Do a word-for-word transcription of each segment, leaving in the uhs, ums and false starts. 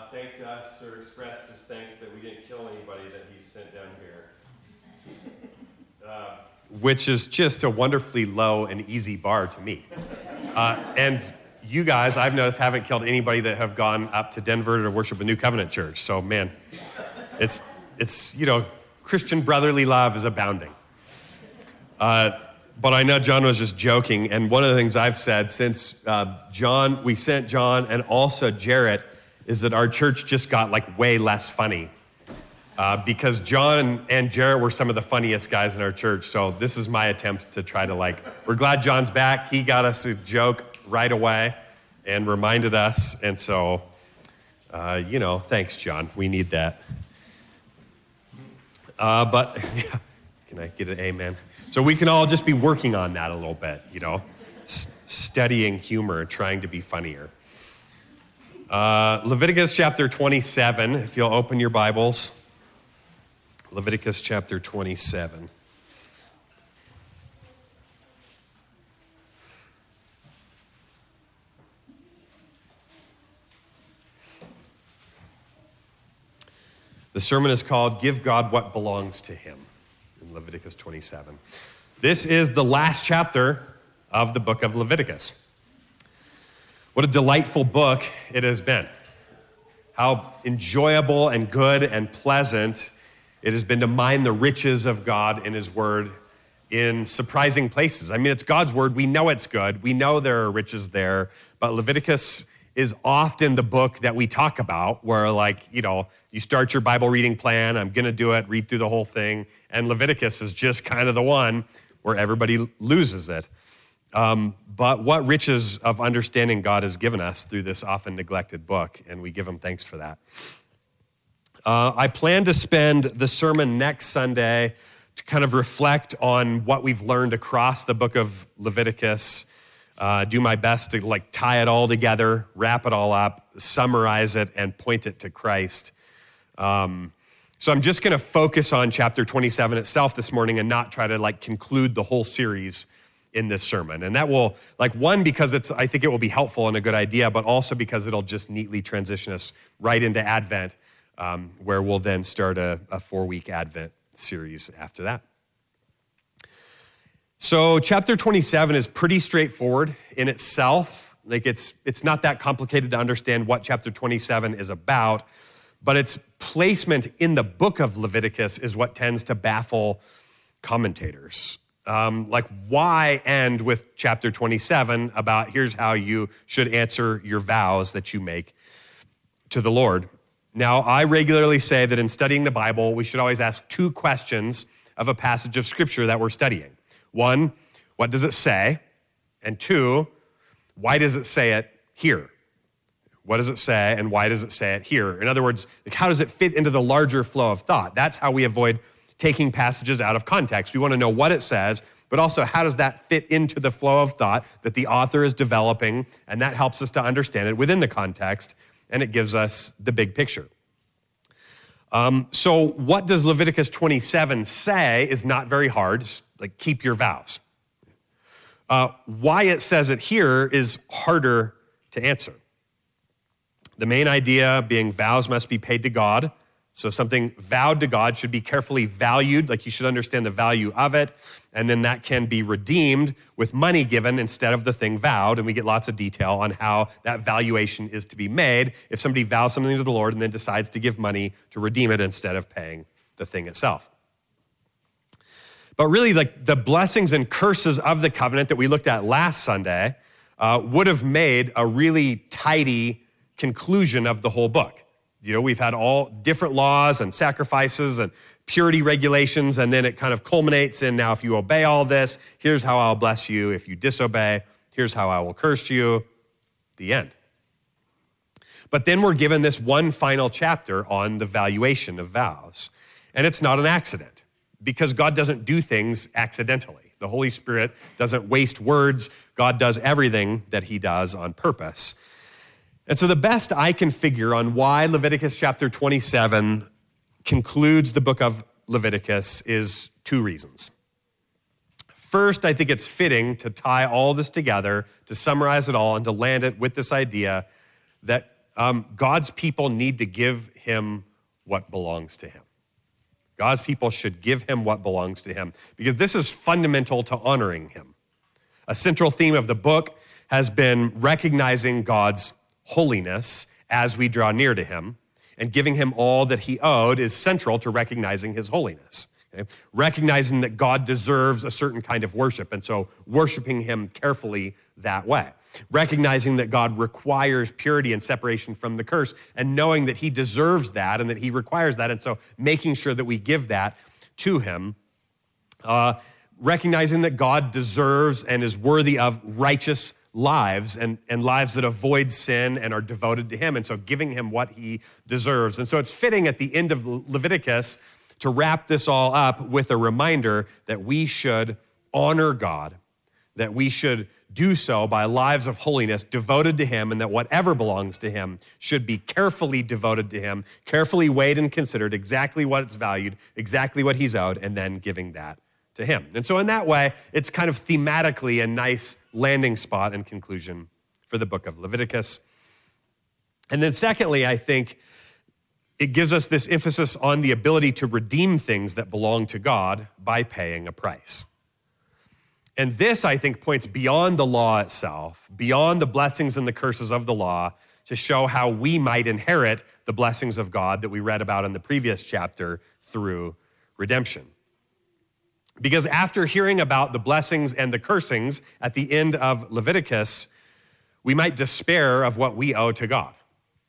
thanked us or expressed his thanks that we didn't kill anybody that he sent down here. Uh, which is just a wonderfully low and easy bar to meet. Uh, and you guys, I've noticed, haven't killed anybody that have gone up to Denver to worship a New Covenant church. So, man, it's, it's you know, Christian brotherly love is abounding. Uh, but I know John was just joking, and one of the things I've said since uh, John, we sent John and also Jarrett, is that our church just got like way less funny. Uh, because John and, and Jarrett were some of the funniest guys in our church. So this is my attempt to try to like, we're glad John's back. He got us a joke right away and reminded us. And so, uh, you know, thanks, John. We need that. Uh, but, yeah, can I get an amen? So we can all just be working on that a little bit, you know, s- studying humor, trying to be funnier. Uh, Leviticus chapter twenty-seven, if you'll open your Bibles. Leviticus chapter twenty-seven. The sermon is called Give God What Belongs to Him in Leviticus twenty-seven. This is the last chapter of the book of Leviticus. What a delightful book it has been. How enjoyable and good and pleasant it has been to mine the riches of God in His Word in surprising places. I mean, it's God's Word. We know it's good. We know there are riches there. But Leviticus is often the book that we talk about where, like, you know, you start your Bible reading plan. I'm going to do it, read through the whole thing. And Leviticus is just kind of the one where everybody loses it. Um, but what riches of understanding God has given us through this often neglected book, and we give Him thanks for that. Uh, I plan to spend the sermon next Sunday to kind of reflect on what we've learned across the book of Leviticus, uh, do my best to like tie it all together, wrap it all up, summarize it, and point it to Christ. Um, so I'm just going to focus on chapter twenty-seven itself this morning and not try to like conclude the whole series in this sermon. And that will, like, one, because it's, I think it will be helpful and a good idea, but also because it'll just neatly transition us right into Advent, Um, where we'll then start a, a four-week Advent series after that. So chapter twenty-seven is pretty straightforward in itself. Like it's it's not that complicated to understand what chapter twenty-seven is about, but its placement in the book of Leviticus is what tends to baffle commentators. Um, like, why end with chapter twenty-seven about here's how you should answer your vows that you make to the Lord? Now, I regularly say that in studying the Bible, we should always ask two questions of a passage of Scripture that we're studying. One, what does it say? And two, why does it say it here? What does it say, and why does it say it here? In other words, like, how does it fit into the larger flow of thought? That's how we avoid taking passages out of context. We want to know what it says, but also how does that fit into the flow of thought that the author is developing, and that helps us to understand it within the context, and it gives us the big picture. Um, so what does Leviticus twenty-seven say is not very hard. It's like, keep your vows. Uh, why it says it here is harder to answer. The main idea being vows must be paid to God. So something vowed to God should be carefully valued, like you should understand the value of it, and then that can be redeemed with money given instead of the thing vowed, and we get lots of detail on how that valuation is to be made if somebody vows something to the Lord and then decides to give money to redeem it instead of paying the thing itself. But really, like, the blessings and curses of the covenant that we looked at last Sunday uh, would have made a really tidy conclusion of the whole book. You know, we've had all different laws and sacrifices and purity regulations, and then it kind of culminates in, now if you obey all this, here's how I'll bless you. If you disobey, here's how I will curse you. The end. But then we're given this one final chapter on the valuation of vows. And it's not an accident, because God doesn't do things accidentally. The Holy Spirit doesn't waste words. God does everything that He does on purpose. And so the best I can figure on why Leviticus chapter twenty-seven concludes the book of Leviticus is two reasons. First, I think it's fitting to tie all this together, to summarize it all, and to land it with this idea that um, God's people need to give him what belongs to him. God's people should give him what belongs to him because this is fundamental to honoring him. A central theme of the book has been recognizing God's holiness as we draw near to him, and giving him all that he owed is central to recognizing his holiness. Okay? Recognizing that God deserves a certain kind of worship, and so worshiping him carefully that way. Recognizing that God requires purity and separation from the curse, and knowing that he deserves that and that he requires that, and so making sure that we give that to him. Uh, recognizing that God deserves and is worthy of righteous lives and, and lives that avoid sin and are devoted to him, and so giving him what he deserves. And so it's fitting at the end of Leviticus to wrap this all up with a reminder that we should honor God, that we should do so by lives of holiness devoted to him, and that whatever belongs to him should be carefully devoted to him, carefully weighed and considered exactly what it's valued, exactly what he's owed, and then giving that to him. And so in that way, it's kind of thematically a nice landing spot and conclusion for the book of Leviticus. And then secondly, I think it gives us this emphasis on the ability to redeem things that belong to God by paying a price. And this, I think, points beyond the law itself, beyond the blessings and the curses of the law, to show how we might inherit the blessings of God that we read about in the previous chapter through redemption. Because after hearing about the blessings and the cursings at the end of Leviticus, we might despair of what we owe to God.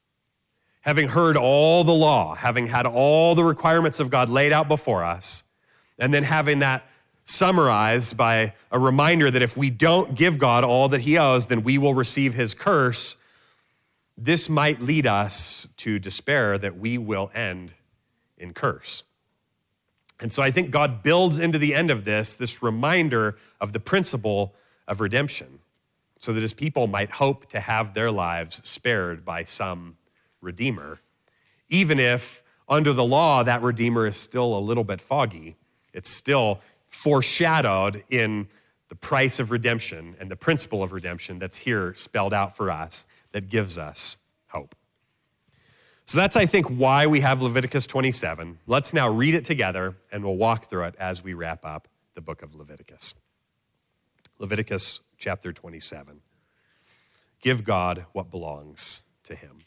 Having heard all the law, having had all the requirements of God laid out before us, and then having that summarized by a reminder that if we don't give God all that he owes, then we will receive his curse, this might lead us to despair that we will end in curse. And so I think God builds into the end of this, this reminder of the principle of redemption, so that his people might hope to have their lives spared by some redeemer, even if under the law that redeemer is still a little bit foggy. It's still foreshadowed in the price of redemption and the principle of redemption that's here spelled out for us that gives us hope. So that's, I think, why we have Leviticus twenty-seven. Let's now read it together, and we'll walk through it as we wrap up the book of Leviticus. Leviticus chapter twenty-seven. Give God what belongs to him.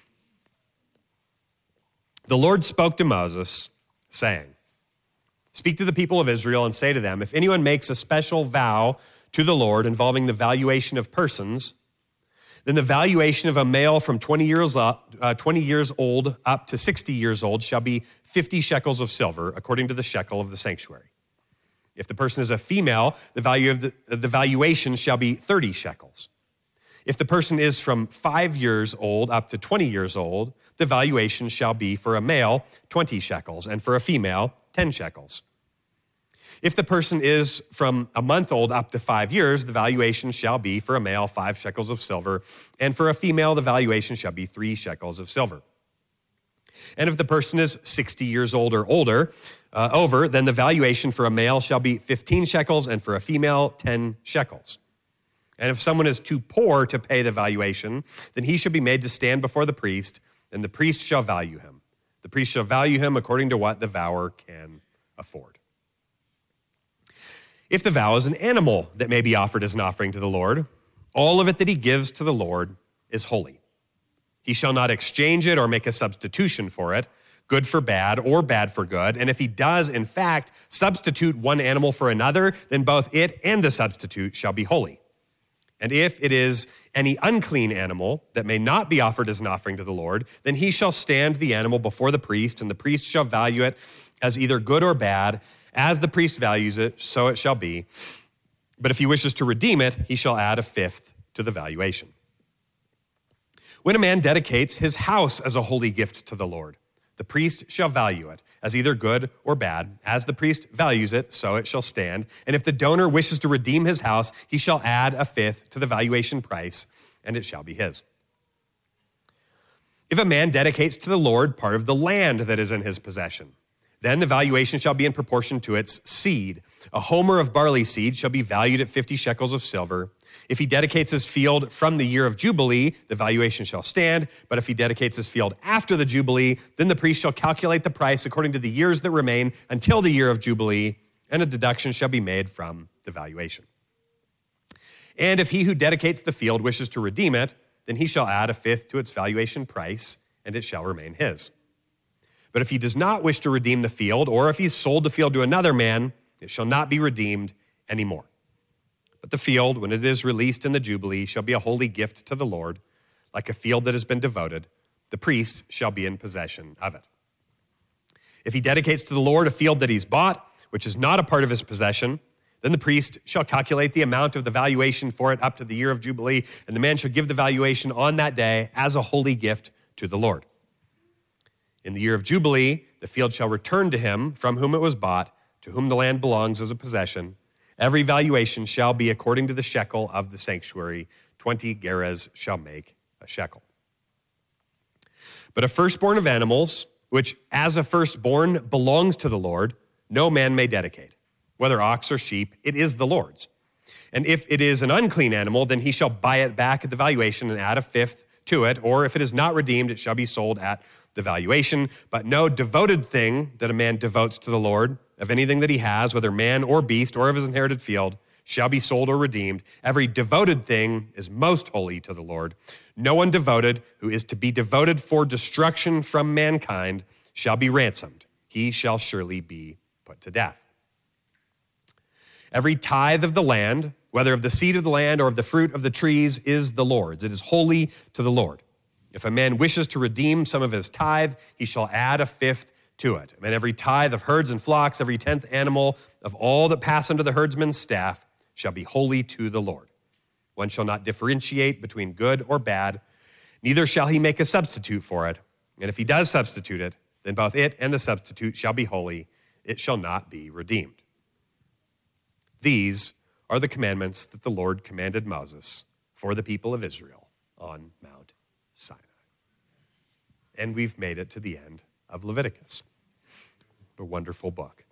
The Lord spoke to Moses, saying, "Speak to the people of Israel and say to them, if anyone makes a special vow to the Lord involving the valuation of persons, then the valuation of a male from twenty years, up, uh, twenty years old up to sixty years old shall be fifty shekels of silver, according to the shekel of the sanctuary. If the person is a female, the value of the, the valuation shall be thirty shekels. If the person is from five years old up to twenty years old, the valuation shall be for a male twenty shekels, and for a female ten shekels. If the person is from a month old up to five years, the valuation shall be for a male five shekels of silver, and for a female the valuation shall be three shekels of silver. And if the person is sixty years old or older, uh, over, then the valuation for a male shall be fifteen shekels, and for a female ten shekels. And if someone is too poor to pay the valuation, then he shall be made to stand before the priest, and the priest shall value him. The priest shall value him according to what the vower can afford. If the vow is an animal that may be offered as an offering to the Lord, all of it that he gives to the Lord is holy. He shall not exchange it or make a substitution for it, good for bad or bad for good. And if he does, in fact, substitute one animal for another, then both it and the substitute shall be holy. And if it is any unclean animal that may not be offered as an offering to the Lord, then he shall stand the animal before the priest, and the priest shall value it as either good or bad. As the priest values it, so it shall be. But if he wishes to redeem it, he shall add a fifth to the valuation. When a man dedicates his house as a holy gift to the Lord, the priest shall value it as either good or bad. As the priest values it, so it shall stand. And if the donor wishes to redeem his house, he shall add a fifth to the valuation price, and it shall be his. If a man dedicates to the Lord part of the land that is in his possession, then the valuation shall be in proportion to its seed. A homer of barley seed shall be valued at fifty shekels of silver. If he dedicates his field from the year of Jubilee, the valuation shall stand. But if he dedicates his field after the Jubilee, then the priest shall calculate the price according to the years that remain until the year of Jubilee, and a deduction shall be made from the valuation. And if he who dedicates the field wishes to redeem it, then he shall add a fifth to its valuation price, and it shall remain his. But if he does not wish to redeem the field, or if he's sold the field to another man, it shall not be redeemed anymore. But the field, when it is released in the Jubilee, shall be a holy gift to the Lord, like a field that has been devoted. The priest shall be in possession of it. If he dedicates to the Lord a field that he's bought, which is not a part of his possession, then the priest shall calculate the amount of the valuation for it up to the year of Jubilee, and the man shall give the valuation on that day as a holy gift to the Lord. In the year of Jubilee, the field shall return to him from whom it was bought, to whom the land belongs as a possession. Every valuation shall be according to the shekel of the sanctuary. Twenty gerahs shall make a shekel. But a firstborn of animals, which as a firstborn belongs to the Lord, no man may dedicate. Whether ox or sheep, it is the Lord's. And if it is an unclean animal, then he shall buy it back at the valuation and add a fifth to it. Or if it is not redeemed, it shall be sold at the valuation. But no devoted thing that a man devotes to the Lord, of anything that he has, whether man or beast, or of his inherited field, shall be sold or redeemed. Every devoted thing is most holy to the Lord. No one devoted who is to be devoted for destruction from mankind shall be ransomed. He shall surely be put to death. Every tithe of the land, whether of the seed of the land or of the fruit of the trees, is the Lord's. It is holy to the Lord. If a man wishes to redeem some of his tithe, he shall add a fifth to it. And every tithe of herds and flocks, every tenth animal of all that pass under the herdsman's staff shall be holy to the Lord. One shall not differentiate between good or bad, neither shall he make a substitute for it. And if he does substitute it, then both it and the substitute shall be holy. It shall not be redeemed. These are the commandments that the Lord commanded Moses for the people of Israel on Mount Sinai. And we've made it to the end of Leviticus. A wonderful book.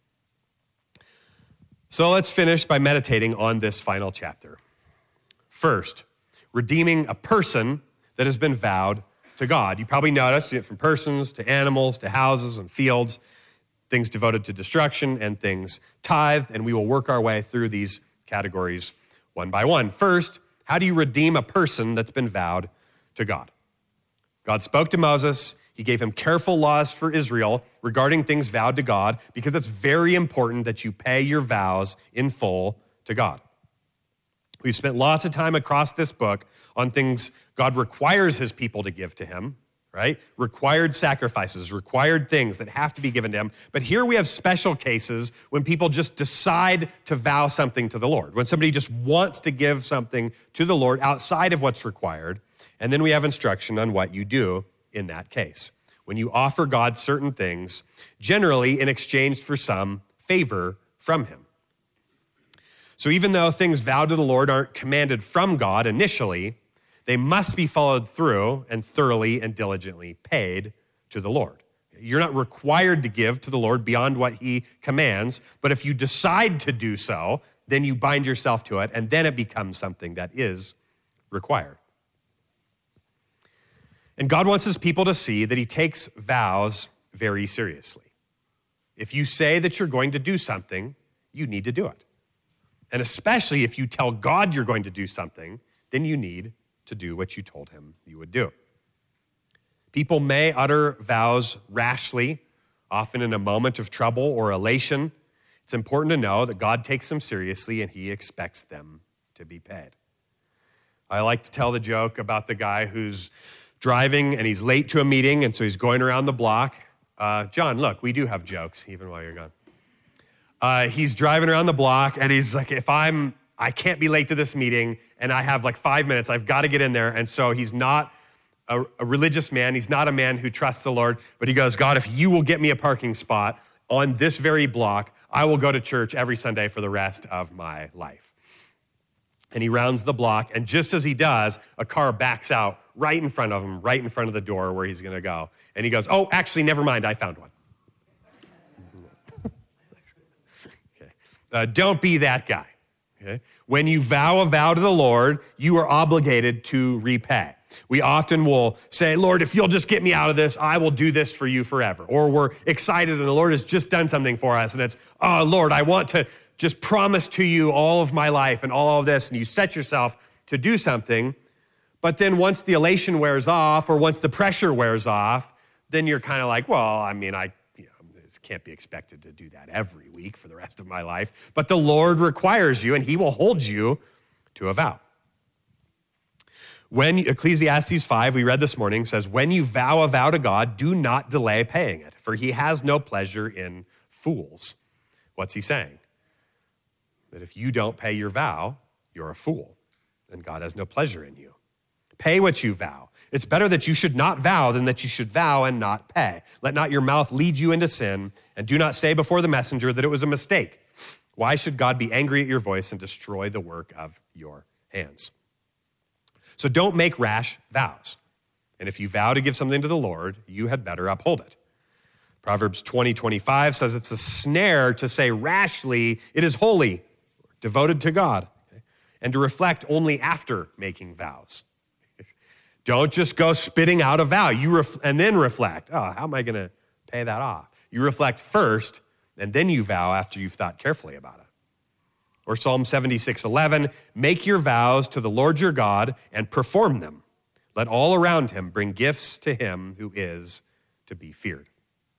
So let's finish by meditating on this final chapter. First, redeeming a person that has been vowed to God. You probably noticed it from persons to animals to houses and fields, things devoted to destruction and things tithed, and we will work our way through these categories one by one. First, how do you redeem a person that's been vowed to God? God spoke to Moses. He gave him careful laws for Israel regarding things vowed to God, because it's very important that you pay your vows in full to God. We've spent lots of time across this book on things God requires his people to give to him, right? Required sacrifices, required things that have to be given to him. But here we have special cases when people just decide to vow something to the Lord, when somebody just wants to give something to the Lord outside of what's required. And then we have instruction on what you do in that case. When you offer God certain things, generally in exchange for some favor from him. So even though things vowed to the Lord aren't commanded from God initially, they must be followed through and thoroughly and diligently paid to the Lord. You're not required to give to the Lord beyond what he commands, but if you decide to do so, then you bind yourself to it, and then it becomes something that is required. And God wants his people to see that he takes vows very seriously. If you say that you're going to do something, you need to do it. And especially if you tell God you're going to do something, then you need to do what you told him you would do. People may utter vows rashly, often in a moment of trouble or elation. It's important to know that God takes them seriously and he expects them to be paid. I like to tell the joke about the guy who's driving and he's late to a meeting, and so he's going around the block. Uh, John, look, we do have jokes even while you're gone. Uh, he's driving around the block and he's like, if I'm, I can't be late to this meeting and I have like five minutes, I've got to get in there. And so he's not a, a religious man. He's not a man who trusts the Lord, but he goes, God, if you will get me a parking spot on this very block, I will go to church every Sunday for the rest of my life. And he rounds the block, and just as he does, a car backs out right in front of him, right in front of the door where he's going to go. And he goes, oh, actually, never mind, I found one. Okay. Uh, don't be that guy. Okay? When you vow a vow to the Lord, you are obligated to repay. We often will say, Lord, if you'll just get me out of this, I will do this for you forever. Or we're excited and the Lord has just done something for us. And it's, oh, Lord, I want to just promise to you all of my life and all of this. And you set yourself to do something. But then once the elation wears off or once the pressure wears off, then you're kind of like, well, I mean, I you know, this can't be expected to do that every week for the rest of my life. But the Lord requires you and he will hold you to a vow. When Ecclesiastes five, we read this morning, says, when you vow a vow to God, do not delay paying it, for he has no pleasure in fools. What's he saying? That if you don't pay your vow, you're a fool, and God has no pleasure in you. Pay what you vow. It's better that you should not vow than that you should vow and not pay. Let not your mouth lead you into sin, and do not say before the messenger that it was a mistake. Why should God be angry at your voice and destroy the work of your hands? So don't make rash vows. And if you vow to give something to the Lord, you had better uphold it. Proverbs twenty twenty-five says it's a snare to say rashly, it is holy, devoted to God, okay? And to reflect only after making vows. Don't just go spitting out a vow you ref- and then reflect, oh, how am I going to pay that off? You reflect first, and then you vow after you've thought carefully about it. Or Psalm seventy-six eleven, make your vows to the Lord your God and perform them. Let all around him bring gifts to him who is to be feared.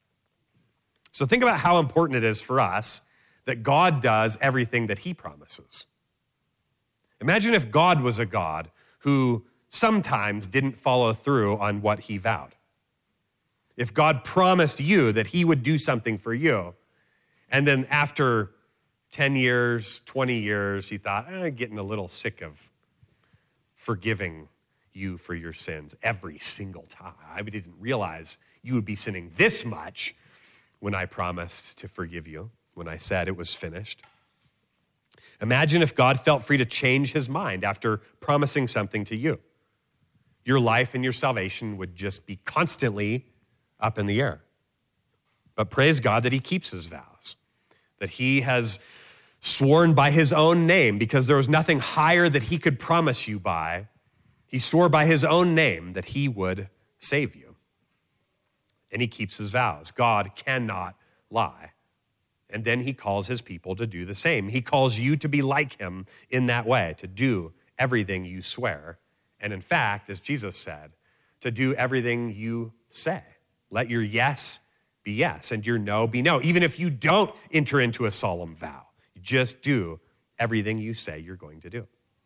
So think about how important it is for us that God does everything that he promises. Imagine if God was a God who sometimes didn't follow through on what he vowed. If God promised you that he would do something for you, and then after ten years, twenty years, he thought, I'm getting a little sick of forgiving you for your sins every single time. I didn't realize you would be sinning this much when I promised to forgive you, when I said it was finished. Imagine if God felt free to change his mind after promising something to you. Your life and your salvation would just be constantly up in the air. But praise God that he keeps his vows, that he has sworn by his own name, because there was nothing higher that he could promise you by. He swore by his own name that he would save you. And he keeps his vows. God cannot lie. And then he calls his people to do the same. He calls you to be like him in that way, to do everything you swear. And in fact, as Jesus said, to do everything you say. Let your yes be yes and your no be no. Even if you don't enter into a solemn vow, you just do everything you say you're going to do.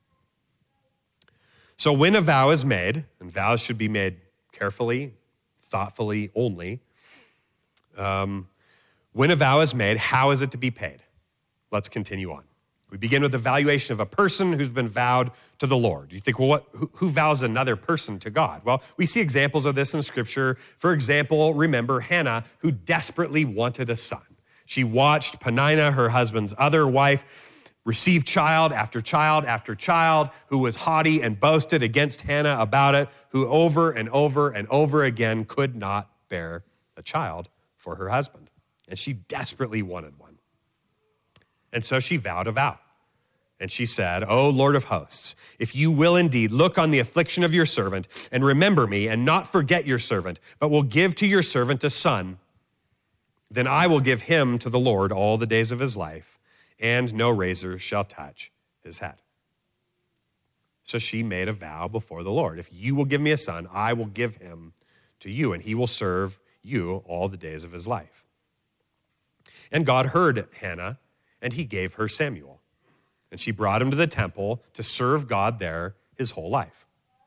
So when a vow is made, and vows should be made carefully, thoughtfully only, um, when a vow is made, how is it to be paid? Let's continue on. We begin with the valuation of a person who's been vowed to the Lord. You think, well, what, who, who vows another person to God? Well, we see examples of this in Scripture. For example, remember Hannah, who desperately wanted a son. She watched Peninnah, her husband's other wife, receive child after child after child, who was haughty and boasted against Hannah about it, who over and over and over again could not bear a child for her husband. And she desperately wanted one. And so she vowed a vow. And she said, O Lord of hosts, if you will indeed look on the affliction of your servant and remember me and not forget your servant, but will give to your servant a son, then I will give him to the Lord all the days of his life, and no razor shall touch his head. So she made a vow before the Lord. If you will give me a son, I will give him to you, and he will serve you all the days of his life. And God heard Hannah, and he gave her Samuel. And she brought him to the temple to serve God there his whole life.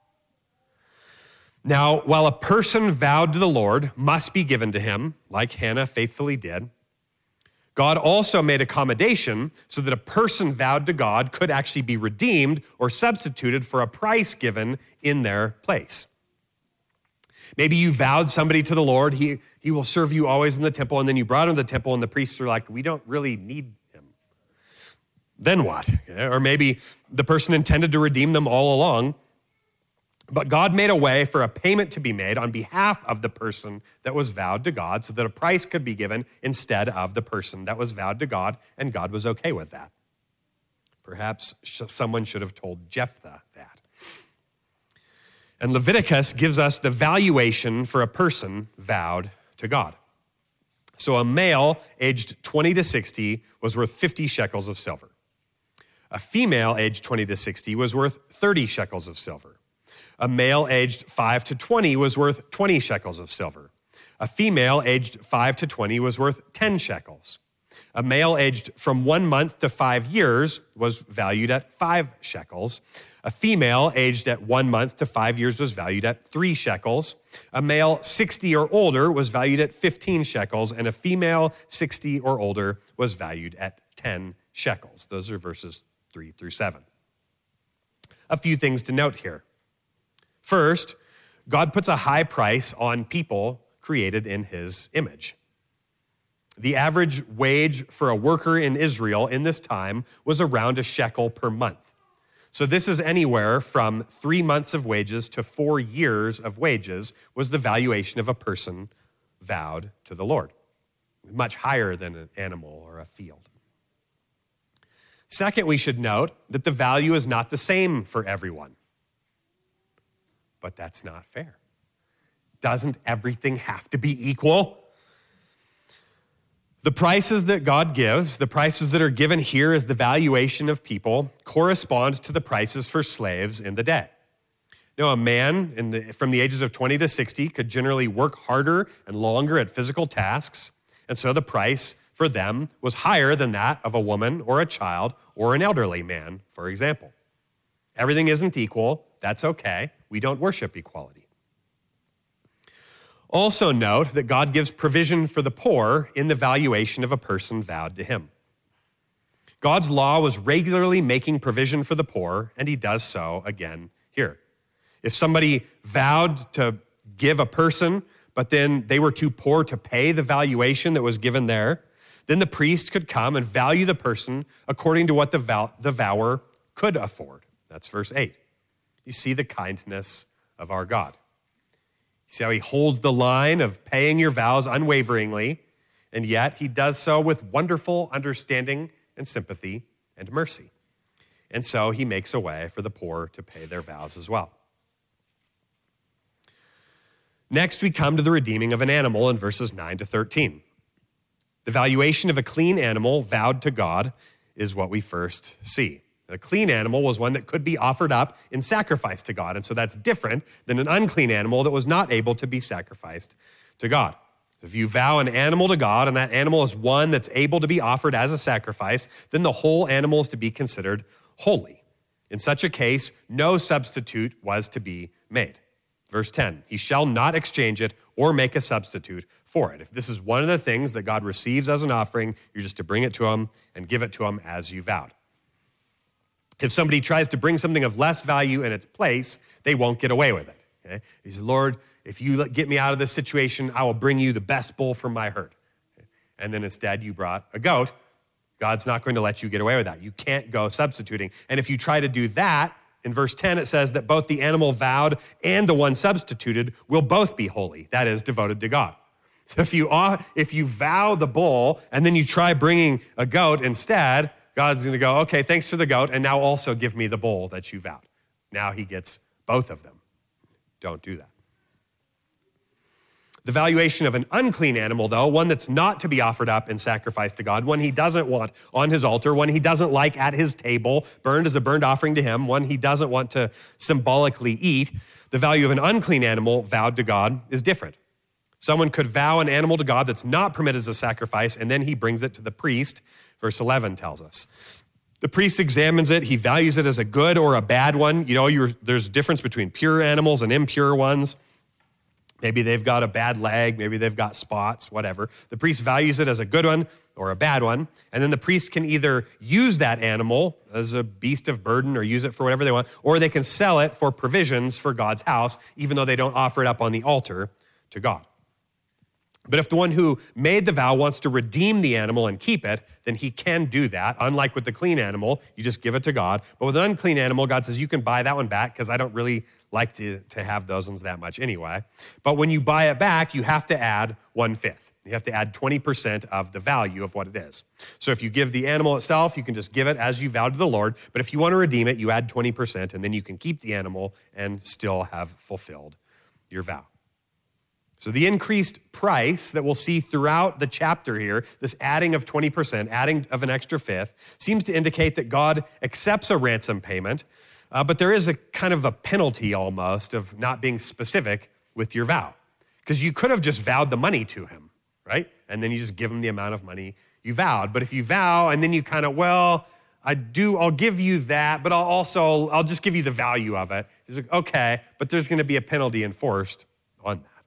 Now, while a person vowed to the Lord must be given to him, like Hannah faithfully did, God also made accommodation so that a person vowed to God could actually be redeemed or substituted for a price given in their place. Maybe you vowed somebody to the Lord, he, he will serve you always in the temple, and then you brought him to the temple and the priests are like, we don't really need him. Then what? Or maybe the person intended to redeem them all along, but God made a way for a payment to be made on behalf of the person that was vowed to God so that a price could be given instead of the person that was vowed to God, and God was okay with that. Perhaps someone should have told Jephthah that. And Leviticus gives us the valuation for a person vowed to God. So a male aged twenty to sixty was worth fifty shekels of silver. A female aged twenty to sixty was worth thirty shekels of silver. A male aged five to twenty was worth twenty shekels of silver. A female aged five to twenty was worth ten shekels. A male aged from one month to five years was valued at five shekels. A female aged at one month to five years was valued at three shekels. A male sixty or older was valued at fifteen shekels, and a female sixty or older was valued at ten shekels. Those are verses three through seven. A few things to note here. First, God puts a high price on people created in his image. The average wage for a worker in Israel in this time was around a shekel per month. So this is anywhere from three months of wages to four years of wages was the valuation of a person vowed to the Lord. Much higher than an animal or a field. Second, we should note that the value is not the same for everyone. But that's not fair. Doesn't everything have to be equal? The prices that God gives, the prices that are given here as the valuation of people, correspond to the prices for slaves in the day. Now, a man in the, from the ages of twenty to sixty could generally work harder and longer at physical tasks, and so the price for them was higher than that of a woman or a child or an elderly man, for example. Everything isn't equal. That's okay. We don't worship equality. Also note that God gives provision for the poor in the valuation of a person vowed to him. God's law was regularly making provision for the poor, and he does so again here. If somebody vowed to give a person, but then they were too poor to pay the valuation that was given there, then the priest could come and value the person according to what the, vow- the vower could afford. That's verse eight. You see the kindness of our God. You see how he holds the line of paying your vows unwaveringly, and yet he does so with wonderful understanding and sympathy and mercy. And so he makes a way for the poor to pay their vows as well. Next, we come to the redeeming of an animal in verses nine to thirteen. The valuation of a clean animal vowed to God is what we first see. A clean animal was one that could be offered up in sacrifice to God, and so that's different than an unclean animal that was not able to be sacrificed to God. If you vow an animal to God, and that animal is one that's able to be offered as a sacrifice, then the whole animal is to be considered holy. In such a case, no substitute was to be made. Verse ten, he shall not exchange it or make a substitute for it. If this is one of the things that God receives as an offering, you're just to bring it to him and give it to him as you vowed. If somebody tries to bring something of less value in its place, they won't get away with it. Okay? He said, Lord, if you get me out of this situation, I will bring you the best bull from my herd. Okay? And then instead you brought a goat. God's not going to let you get away with that. You can't go substituting. And if you try to do that, in verse ten, it says that both the animal vowed and the one substituted will both be holy, that is, devoted to God. So if you, if you vow the bull and then you try bringing a goat instead, God's going to go, okay, thanks for the goat, and now also give me the bull that you vowed. Now he gets both of them. Don't do that. The valuation of an unclean animal, though, one that's not to be offered up in sacrifice to God, one he doesn't want on his altar, one he doesn't like at his table, burned as a burnt offering to him, one he doesn't want to symbolically eat, the value of an unclean animal vowed to God is different. Someone could vow an animal to God that's not permitted as a sacrifice, and then he brings it to the priest. Verse eleven tells us. The priest examines it. He values it as a good or a bad one. You know, you're, there's a difference between pure animals and impure ones. Maybe they've got a bad leg. Maybe they've got spots, whatever. The priest values it as a good one or a bad one. And then the priest can either use that animal as a beast of burden or use it for whatever they want, or they can sell it for provisions for God's house, even though they don't offer it up on the altar to God. But if the one who made the vow wants to redeem the animal and keep it, then he can do that. Unlike with the clean animal, you just give it to God. But with an unclean animal, God says, you can buy that one back because I don't really like to, to have those ones that much anyway. But when you buy it back, you have to add one-fifth. You have to add twenty percent of the value of what it is. So if you give the animal itself, you can just give it as you vowed to the Lord. But if you want to redeem it, you add twenty percent, and then you can keep the animal and still have fulfilled your vow. So the increased price that we'll see throughout the chapter here, this adding of twenty percent, adding of an extra fifth, seems to indicate that God accepts a ransom payment, uh, but there is a kind of a penalty almost of not being specific with your vow. Because you could have just vowed the money to him, right? And then you just give him the amount of money you vowed. But if you vow and then you kind of, well, I do, I'll give you that, but I'll also, I'll just give you the value of it. He's like, okay, but there's going to be a penalty enforced on that.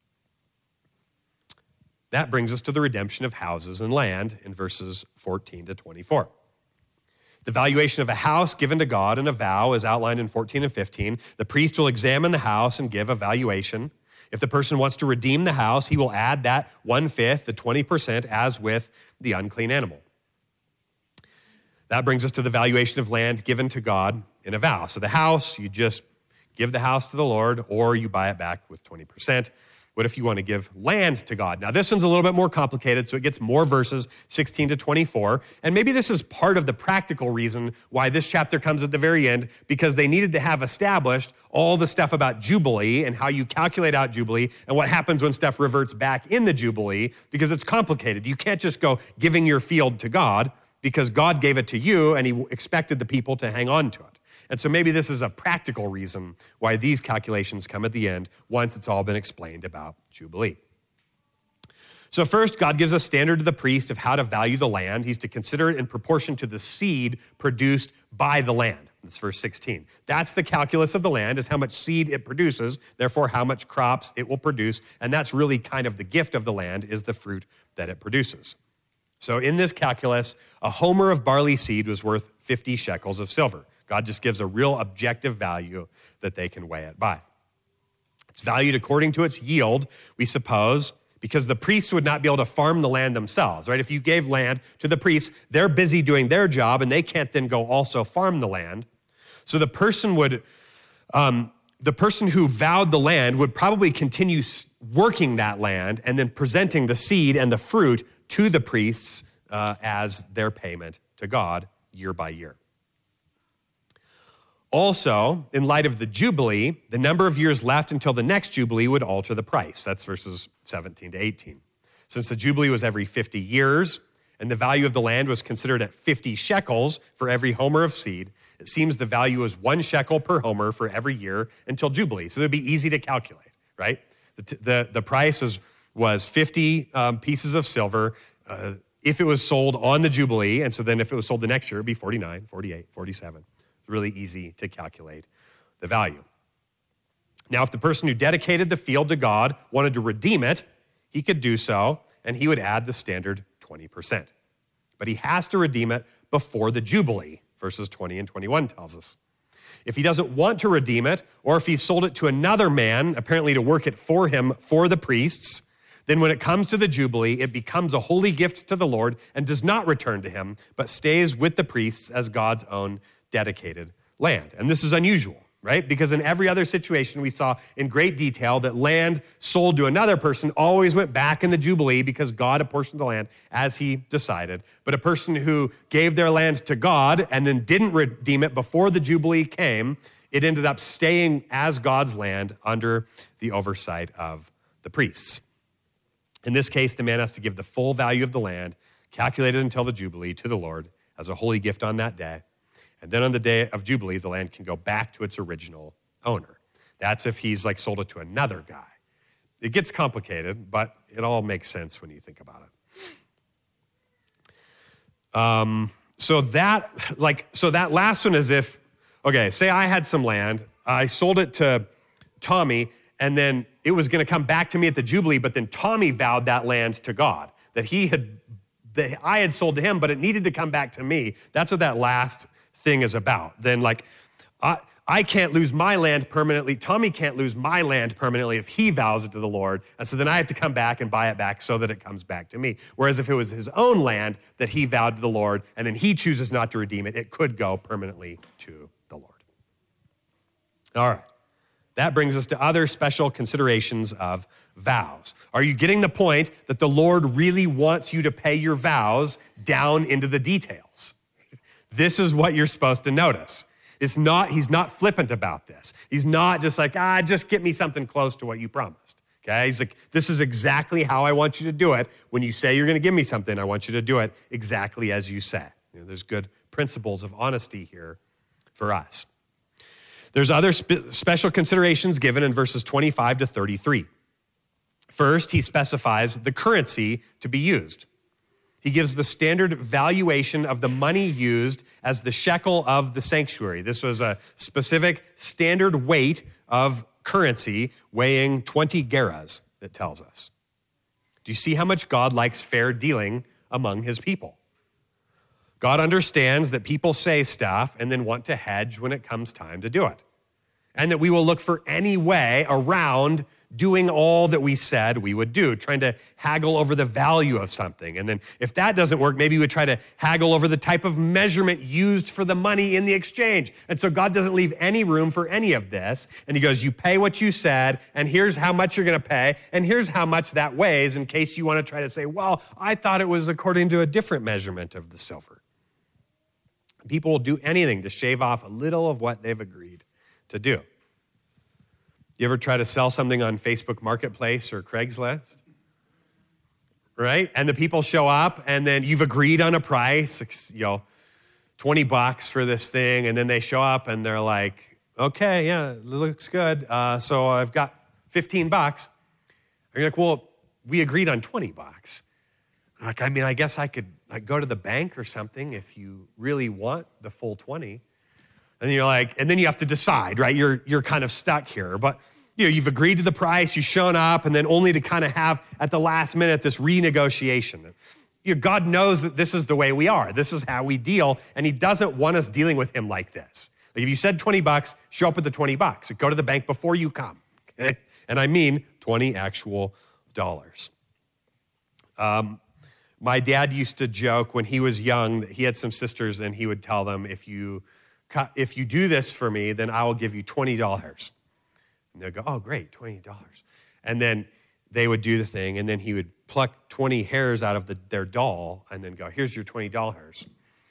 That brings us to the redemption of houses and land in verses fourteen to twenty-four. The valuation of a house given to God in a vow is outlined in fourteen and fifteen. The priest will examine the house and give a valuation. If the person wants to redeem the house, he will add that one-fifth, the twenty percent, as with the unclean animal. That brings us to the valuation of land given to God in a vow. So the house, you just give the house to the Lord, or you buy it back with twenty percent. What if you want to give land to God? Now, this one's a little bit more complicated, so it gets more verses, sixteen to twenty-four. And maybe this is part of the practical reason why this chapter comes at the very end, because they needed to have established all the stuff about Jubilee and how you calculate out Jubilee and what happens when stuff reverts back in the Jubilee, because it's complicated. You can't just go giving your field to God, because God gave it to you and he expected the people to hang on to it. And so maybe this is a practical reason why these calculations come at the end once it's all been explained about Jubilee. So first, God gives a standard to the priest of how to value the land. He's to consider it in proportion to the seed produced by the land. That's verse sixteen. That's the calculus of the land, is how much seed it produces, therefore how much crops it will produce. And that's really kind of the gift of the land, is the fruit that it produces. So in this calculus, a homer of barley seed was worth fifty shekels of silver. God just gives a real objective value that they can weigh it by. It's valued according to its yield, we suppose, because the priests would not be able to farm the land themselves, right? If you gave land to the priests, they're busy doing their job, and they can't then go also farm the land. So the person would, um, the person who vowed the land would probably continue working that land and then presenting the seed and the fruit to the priests uh, as their payment to God year by year. Also, in light of the Jubilee, the number of years left until the next Jubilee would alter the price. That's verses seventeen to eighteen. Since the Jubilee was every fifty years, and the value of the land was considered at fifty shekels for every homer of seed, it seems the value is one shekel per homer for every year until Jubilee. So it would be easy to calculate, right? The, the, the price was, was fifty um, pieces of silver uh, if it was sold on the Jubilee, and so then if it was sold the next year, it would be forty-nine, forty-eight, forty-seven. Really easy to calculate the value. Now, if the person who dedicated the field to God wanted to redeem it, he could do so, and he would add the standard twenty percent. But he has to redeem it before the Jubilee, verses twenty and twenty-one tells us. If he doesn't want to redeem it, or if he sold it to another man, apparently to work it for him, for the priests, then when it comes to the Jubilee, it becomes a holy gift to the Lord and does not return to him, but stays with the priests as God's own dedicated land. And this is unusual, right? Because in every other situation, we saw in great detail that land sold to another person always went back in the Jubilee because God apportioned the land as he decided. But a person who gave their land to God and then didn't redeem it before the Jubilee came, it ended up staying as God's land under the oversight of the priests. In this case, the man has to give the full value of the land, calculated until the Jubilee, to the Lord as a holy gift on that day. And then on the day of Jubilee, the land can go back to its original owner. That's if he's like sold it to another guy. It gets complicated, but it all makes sense when you think about it. Um, so that, like, so that last one is if, okay, say I had some land, I sold it to Tommy, and then it was going to come back to me at the Jubilee, but then Tommy vowed that land to God, that he had, that I had sold to him, but it needed to come back to me. That's what that last thing is about. Then like, I, I can't lose my land permanently. Tommy can't lose my land permanently if he vows it to the Lord. And so then I have to come back and buy it back so that it comes back to me. Whereas if it was his own land that he vowed to the Lord and then he chooses not to redeem it, it could go permanently to the Lord. All right. That brings us to other special considerations of vows. Are you getting the point that the Lord really wants you to pay your vows down into the details? This is what you're supposed to notice. It's not, he's not flippant about this. He's not just like, ah, just get me something close to what you promised. Okay? He's like, this is exactly how I want you to do it. When you say you're going to give me something, I want you to do it exactly as you say. You know, there's good principles of honesty here for us. There's other spe- special considerations given in verses twenty-five to thirty-three. First, he specifies the currency to be used. He gives the standard valuation of the money used as the shekel of the sanctuary. This was a specific standard weight of currency weighing twenty gerahs, it tells us. Do you see how much God likes fair dealing among his people? God understands that people say stuff and then want to hedge when it comes time to do it. And that we will look for any way around doing all that we said we would do, trying to haggle over the value of something. And then if that doesn't work, maybe we would try to haggle over the type of measurement used for the money in the exchange. And so God doesn't leave any room for any of this. And he goes, you pay what you said, and here's how much you're going to pay, and here's how much that weighs in case you want to try to say, well, I thought it was according to a different measurement of the silver. People will do anything to shave off a little of what they've agreed to do. You ever try to sell something on Facebook Marketplace or Craigslist? Right? And the people show up and then you've agreed on a price, you know, twenty bucks for this thing. And then they show up and they're like, okay, yeah, it looks good. Uh, so I've got fifteen bucks. And you're like, well, we agreed on twenty bucks. Like, I mean, I guess I could like go to the bank or something if you really want the full twenty. And you're like, and then you have to decide, right? You're you're kind of stuck here. But you know, you've agreed to the price, you've shown up, and then only to kind of have at the last minute this renegotiation. You know, God knows that this is the way we are. This is how we deal, and he doesn't want us dealing with him like this. Like if you said twenty bucks, show up with the twenty bucks. Go to the bank before you come. Okay? And I mean twenty actual dollars. Um, my dad used to joke when he was young that he had some sisters, and he would tell them, if you If you do this for me, then I will give you twenty dollars. And they'll go, oh, great, twenty dollars. And then they would do the thing, and then he would pluck twenty hairs out of the, their doll and then go, here's your twenty dollars.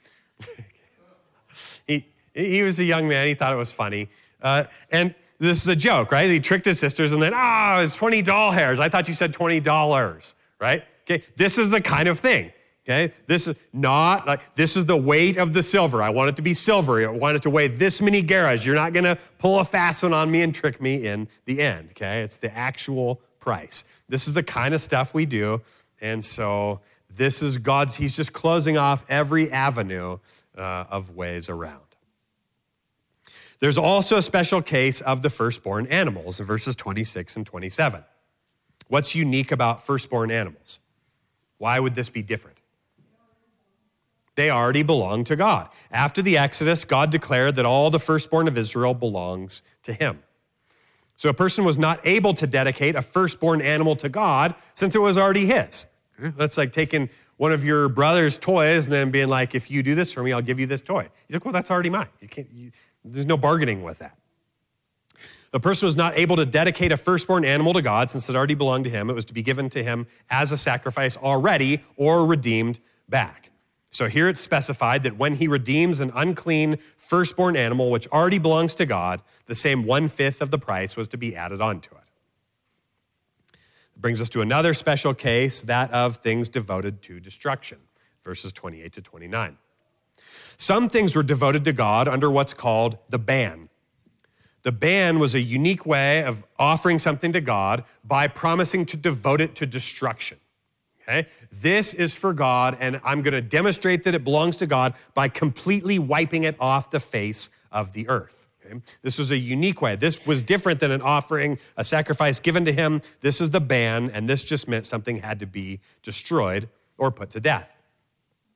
he, he was a young man. He thought it was funny. Uh, and this is a joke, right? He tricked his sisters, and then, ah, oh, it's twenty doll hairs. I thought you said twenty dollars, right? Okay, this is the kind of thing. Okay, this is not like, this is the weight of the silver. I want it to be silver. I want it to weigh this many gerahs. You're not going to pull a fast one on me and trick me in the end. Okay, it's the actual price. This is the kind of stuff we do. And so this is God's, he's just closing off every avenue uh, of ways around. There's also a special case of the firstborn animals in verses twenty-six and twenty-seven. What's unique about firstborn animals? Why would this be different? They already belong to God. After the Exodus, God declared that all the firstborn of Israel belongs to him. So a person was not able to dedicate a firstborn animal to God since it was already his. That's like taking one of your brother's toys and then being like, if you do this for me, I'll give you this toy. He's like, well, that's already mine. You can't, you, there's no bargaining with that. The person was not able to dedicate a firstborn animal to God since it already belonged to him. It was to be given to him as a sacrifice already or redeemed back. So here it's specified that when he redeems an unclean firstborn animal, which already belongs to God, the same one-fifth of the price was to be added onto it. It brings us to another special case, that of things devoted to destruction, verses twenty-eight to twenty-nine. Some things were devoted to God under what's called the ban. The ban was a unique way of offering something to God by promising to devote it to destruction. Okay? This is for God, and I'm going to demonstrate that it belongs to God by completely wiping it off the face of the earth. Okay? This was a unique way. This was different than an offering, a sacrifice given to him. This is the ban, and this just meant something had to be destroyed or put to death.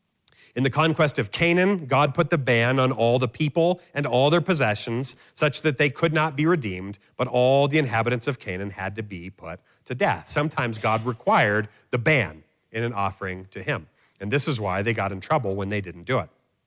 In the conquest of Canaan, God put the ban on all the people and all their possessions, such that they could not be redeemed, but all the inhabitants of Canaan had to be put to death. Sometimes God required the ban in an offering to him. And this is why they got in trouble when they didn't do it.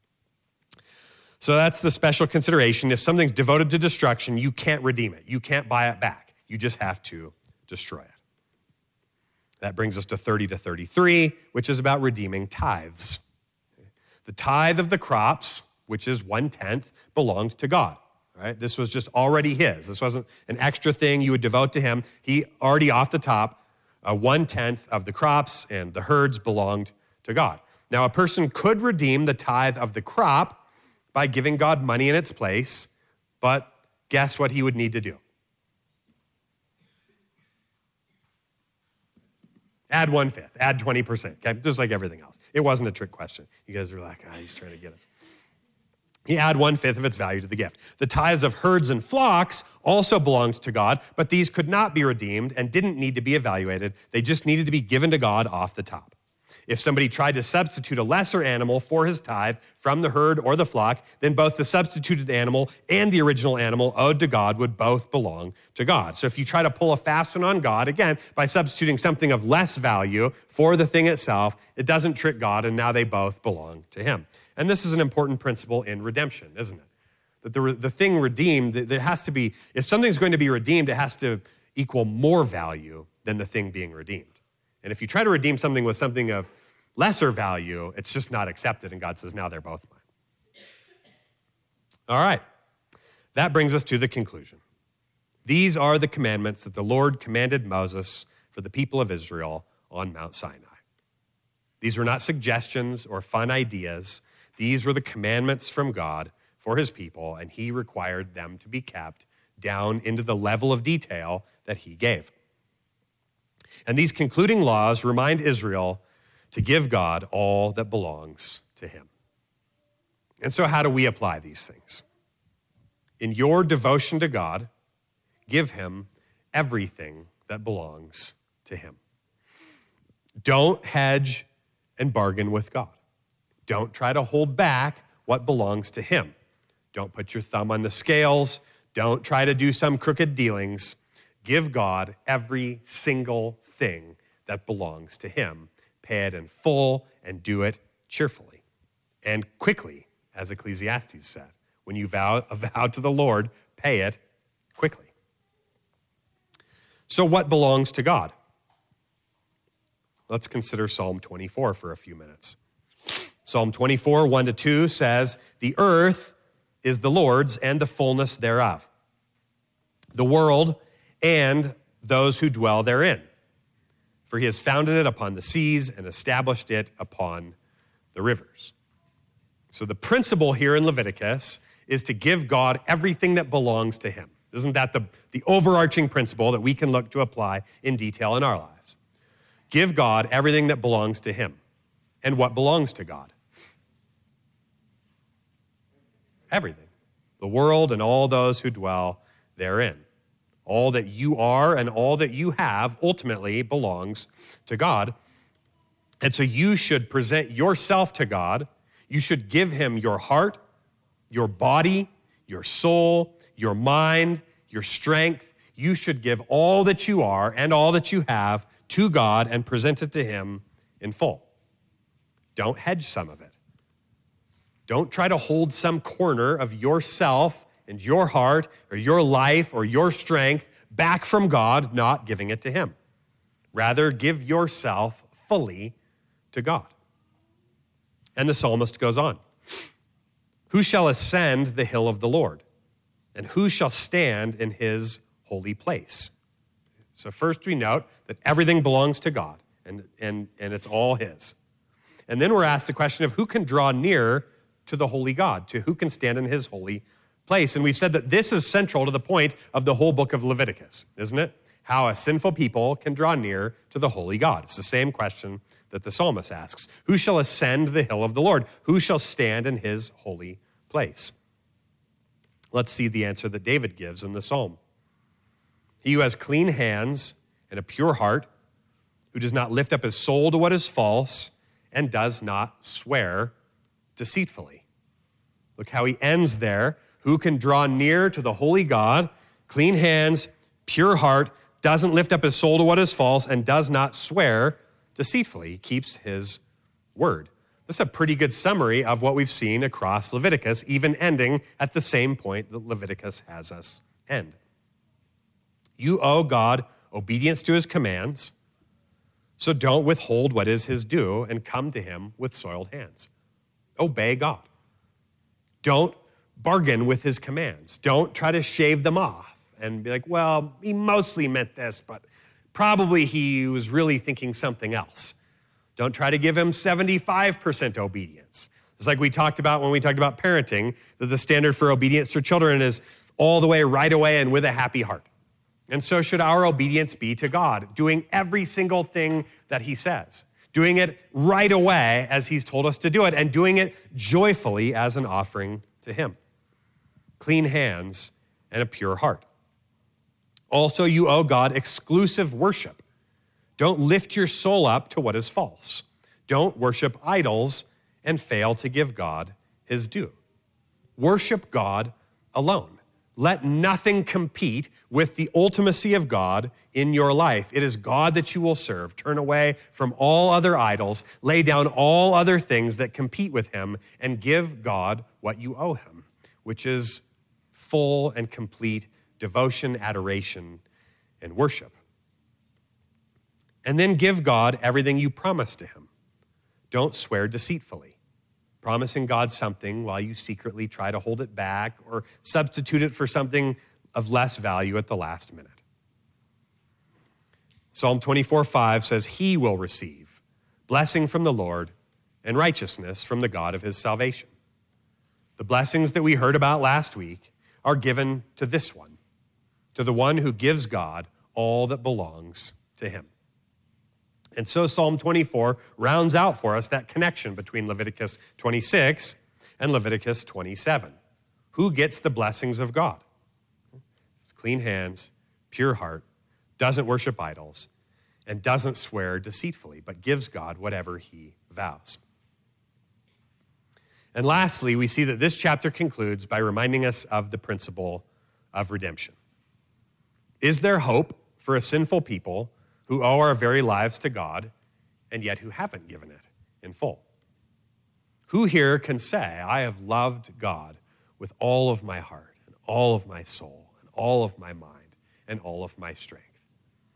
So that's the special consideration. If something's devoted to destruction, you can't redeem it. You can't buy it back. You just have to destroy it. That brings us to thirty to thirty-three, which is about redeeming tithes. The tithe of the crops, which is one-tenth, belonged to God. Right? This was just already his. This wasn't an extra thing you would devote to him. He already off the top, uh, one-tenth of the crops and the herds belonged to God. Now, a person could redeem the tithe of the crop by giving God money in its place, but guess what he would need to do? Add one-fifth, add twenty percent, okay? Just like everything else. It wasn't a trick question. You guys are like, ah, he's trying to get us. He add one-fifth of its value to the gift. The tithes of herds and flocks also belonged to God, but these could not be redeemed and didn't need to be evaluated. They just needed to be given to God off the top. If somebody tried to substitute a lesser animal for his tithe from the herd or the flock, then both the substituted animal and the original animal owed to God would both belong to God. So if you try to pull a fast one on God, again, by substituting something of less value for the thing itself, it doesn't trick God, and now they both belong to him. And this is an important principle in redemption, isn't it? That the, the thing redeemed, there has to be, if something's going to be redeemed, it has to equal more value than the thing being redeemed. And if you try to redeem something with something of lesser value, it's just not accepted, and God says, now they're both mine. All right, that brings us to the conclusion. These are the commandments that the Lord commanded Moses for the people of Israel on Mount Sinai. These were not suggestions or fun ideas. These were the commandments from God for his people, and he required them to be kept down into the level of detail that he gave. And these concluding laws remind Israel to give God all that belongs to him. And so how do we apply these things? In your devotion to God, give him everything that belongs to him. Don't hedge and bargain with God. Don't try to hold back what belongs to him. Don't put your thumb on the scales. Don't try to do some crooked dealings. Give God every single thing that belongs to him. Pay it in full and do it cheerfully and quickly, as Ecclesiastes said. When you vow a vow to the Lord, pay it quickly. So what belongs to God? Let's consider Psalm twenty-four for a few minutes. Psalm twenty-four, one to two says, "The earth is the Lord's and the fullness thereof, the world and those who dwell therein. For he has founded it upon the seas and established it upon the rivers." So the principle here in Leviticus is to give God everything that belongs to him. Isn't that the, the overarching principle that we can look to apply in detail in our lives? Give God everything that belongs to him. And what belongs to God? Everything. The world and all those who dwell therein. All that you are and all that you have ultimately belongs to God. And so you should present yourself to God. You should give him your heart, your body, your soul, your mind, your strength. You should give all that you are and all that you have to God and present it to him in full. Don't hedge some of it. Don't try to hold some corner of yourself and your heart or your life or your strength back from God, not giving it to him. Rather, give yourself fully to God. And the psalmist goes on. "Who shall ascend the hill of the Lord? And who shall stand in his holy place?" So first we note that everything belongs to God, and, and, and it's all his. And then we're asked the question of who can draw near to the holy God, to who can stand in his holy place. And we've said that this is central to the point of the whole book of Leviticus, isn't it? How a sinful people can draw near to the holy God. It's the same question that the psalmist asks. Who shall ascend the hill of the Lord? Who shall stand in his holy place? Let's see the answer that David gives in the psalm. "He who has clean hands and a pure heart, who does not lift up his soul to what is false, and does not swear deceitfully. Look how he ends there. Who can draw near to the holy God, clean hands, pure heart, doesn't lift up his soul to what is false, and does not swear deceitfully. He keeps his word. This is a pretty good summary of what we've seen across Leviticus, even ending at the same point that Leviticus has us end. You owe God obedience to his commands, so don't withhold what is his due and come to him with soiled hands. Obey God. Don't bargain with his commands. Don't try to shave them off and be like, well, he mostly meant this, but probably he was really thinking something else. Don't try to give him seventy-five percent obedience. It's like we talked about when we talked about parenting, that the standard for obedience to children is all the way, right away, and with a happy heart. And so should our obedience be to God, doing every single thing that he says, doing it right away as he's told us to do it, and doing it joyfully as an offering to him. Clean hands and a pure heart. Also, you owe God exclusive worship. Don't lift your soul up to what is false. Don't worship idols and fail to give God his due. Worship God alone. Let nothing compete with the ultimacy of God in your life. It is God that you will serve. Turn away from all other idols. Lay down all other things that compete with him and give God what you owe him, which is full and complete devotion, adoration, and worship. And then give God everything you promise to him. Don't swear deceitfully, promising God something while you secretly try to hold it back or substitute it for something of less value at the last minute. Psalm twenty-four five says, he will receive blessing from the Lord and righteousness from the God of his salvation. The blessings that we heard about last week are given to this one, to the one who gives God all that belongs to him. And so Psalm twenty-four rounds out for us that connection between Leviticus twenty-six and Leviticus twenty-seven. Who gets the blessings of God? It's clean hands, pure heart, doesn't worship idols, and doesn't swear deceitfully, but gives God whatever he vows. And lastly, we see that this chapter concludes by reminding us of the principle of redemption. Is there hope for a sinful people who owe our very lives to God, and yet who haven't given it in full? Who here can say, I have loved God with all of my heart, and all of my soul, and all of my mind, and all of my strength?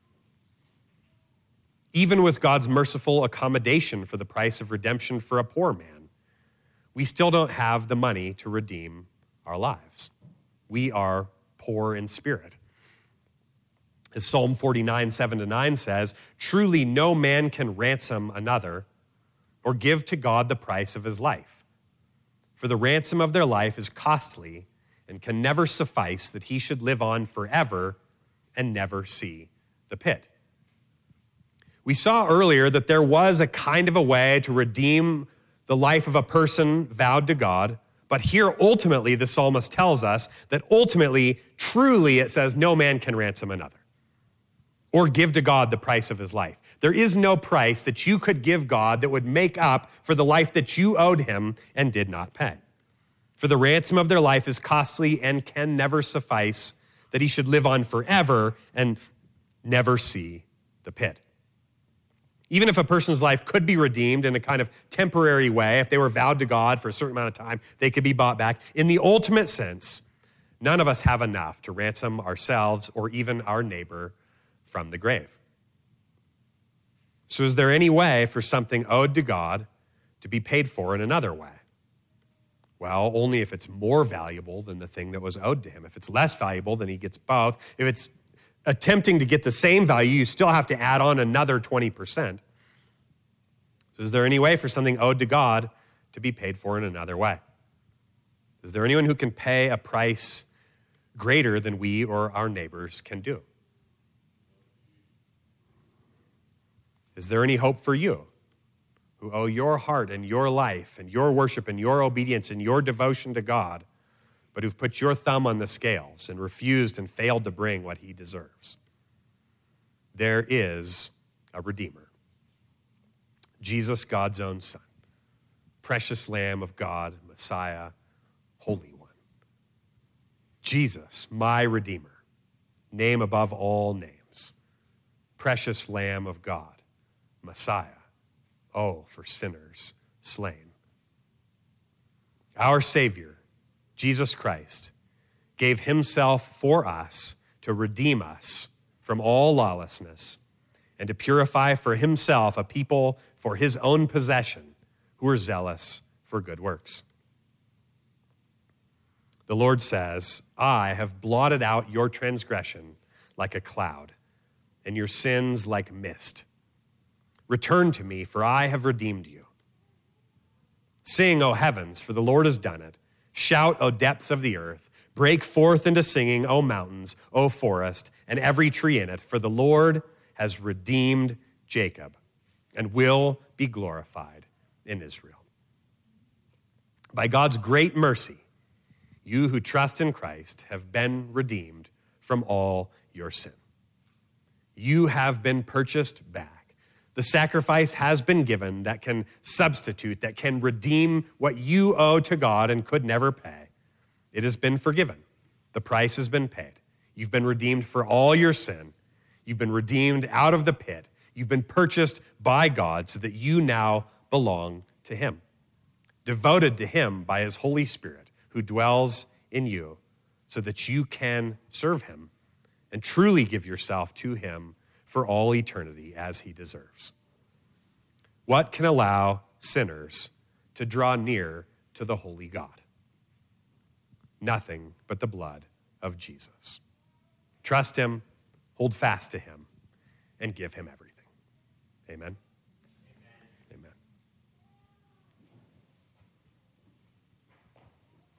Even with God's merciful accommodation for the price of redemption for a poor man, we still don't have the money to redeem our lives. We are poor in spirit. As Psalm forty-nine, seven to nine says, truly no man can ransom another or give to God the price of his life. For the ransom of their life is costly and can never suffice that he should live on forever and never see the pit. We saw earlier that there was a kind of a way to redeem the life of a person vowed to God, but here ultimately the psalmist tells us that ultimately, truly it says no man can ransom another or give to God the price of his life. There is no price that you could give God that would make up for the life that you owed him and did not pay. For the ransom of their life is costly and can never suffice that he should live on forever and never see the pit. Even if a person's life could be redeemed in a kind of temporary way, if they were vowed to God for a certain amount of time, they could be bought back. In the ultimate sense, none of us have enough to ransom ourselves or even our neighbor from the grave. So is there any way for something owed to God to be paid for in another way? Well, only if it's more valuable than the thing that was owed to him. If it's less valuable, then he gets both. If it's attempting to get the same value, you still have to add on another twenty percent. So is there any way for something owed to God to be paid for in another way? Is there anyone who can pay a price greater than we or our neighbors can do? Is there any hope for you who owe your heart and your life and your worship and your obedience and your devotion to God, but who've put your thumb on the scales and refused and failed to bring what he deserves? There is a Redeemer, Jesus, God's own Son, precious Lamb of God, Messiah, Holy One. Jesus, my Redeemer, name above all names, precious Lamb of God, Messiah, oh, for sinners slain. Our Savior, Jesus Christ, gave himself for us to redeem us from all lawlessness and to purify for himself a people for his own possession who are zealous for good works. The Lord says, I have blotted out your transgression like a cloud and your sins like mist. Return to me, for I have redeemed you. Sing, O heavens, for the Lord has done it. Shout, O depths of the earth. Break forth into singing, O mountains, O forest, and every tree in it, for the Lord has redeemed Jacob and will be glorified in Israel. By God's great mercy, you who trust in Christ have been redeemed from all your sin. You have been purchased back. The sacrifice has been given that can substitute, that can redeem what you owe to God and could never pay. It has been forgiven. The price has been paid. You've been redeemed for all your sin. You've been redeemed out of the pit. You've been purchased by God so that you now belong to him, devoted to him by his Holy Spirit who dwells in you so that you can serve him and truly give yourself to him for all eternity as he deserves. What can allow sinners to draw near to the holy God? Nothing but the blood of Jesus. Trust him, hold fast to him, and give him everything. Amen.